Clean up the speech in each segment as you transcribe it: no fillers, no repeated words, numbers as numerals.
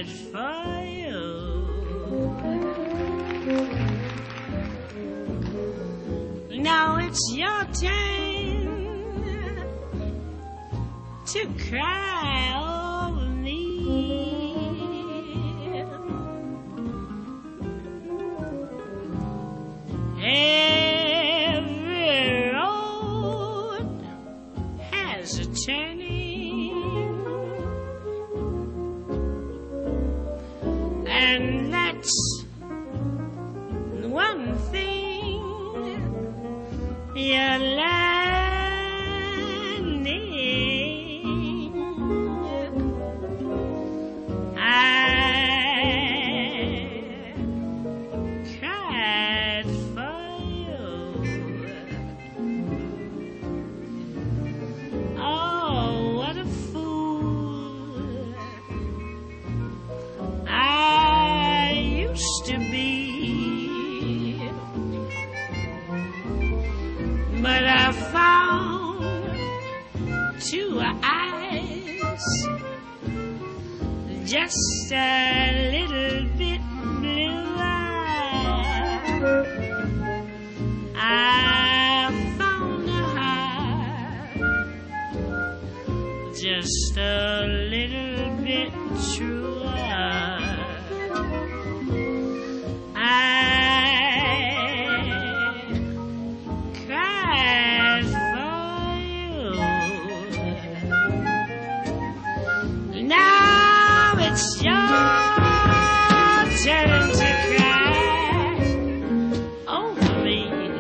cried for you. Now it's your turn to cry over me. Every road has a turning, and that's one thing you're learning. I cried for you. Oh, what a fool I used to be. But I found two eyes just a little bit bluer. I found a heart just a little bit truer. It's your turn to cry over me.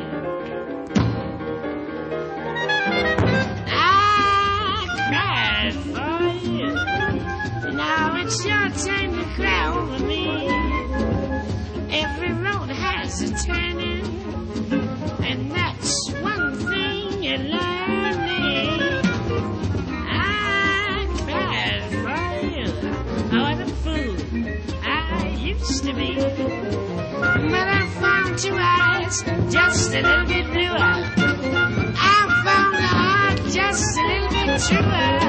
I cried for you. Now it's your turn to cry over me. Every road has a turning, and that's one thing you're learning. I cried for you. What a fool I used to be. But I found two eyes just a little bit bluer. I found a heart just a little bit truer.